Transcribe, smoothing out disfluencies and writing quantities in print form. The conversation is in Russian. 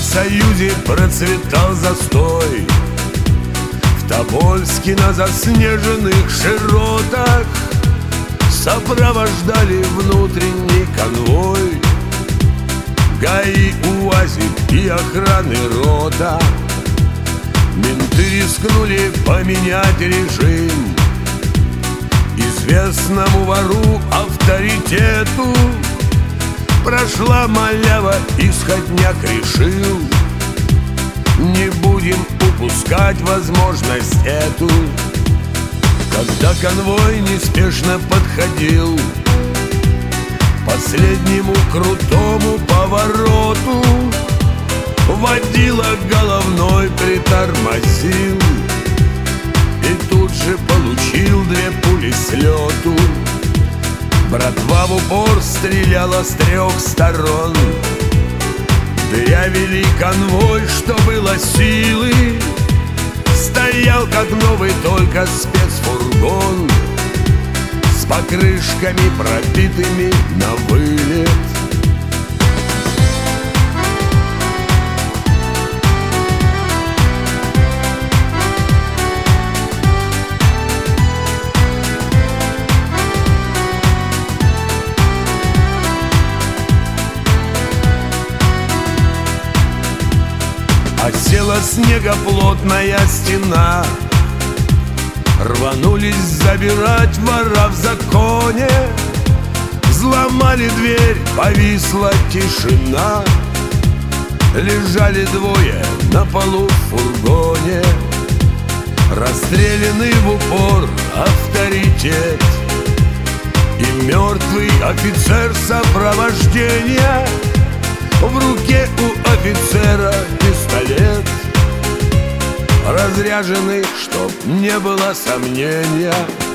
Союзе процветал застой. В Тобольске на заснеженных широтах сопровождали внутренний конвой. ГАИ, УАЗик и охраны рота. Менты рискнули поменять режим. Известному вору авторитету прошла малява, исходняк решил: не будем упускать возможность эту. Когда конвой неспешно подходил к последнему крутому повороту, водила головной притормозил и тут же получил 2 пули с лету. Братва в упор стреляла с 3 сторон. Дырявили конвой, что было силы. Стоял как новый только спецфургон с покрышками пробитыми на вылет. Осела снегоплотная стена. Рванулись забирать вора в законе. Взломали дверь, повисла тишина. Лежали 2 на полу в фургоне. Расстрелянный в упор авторитет и мертвый офицер сопровождения. В руке у офицера пистолет, разряженный, чтоб не было сомнения.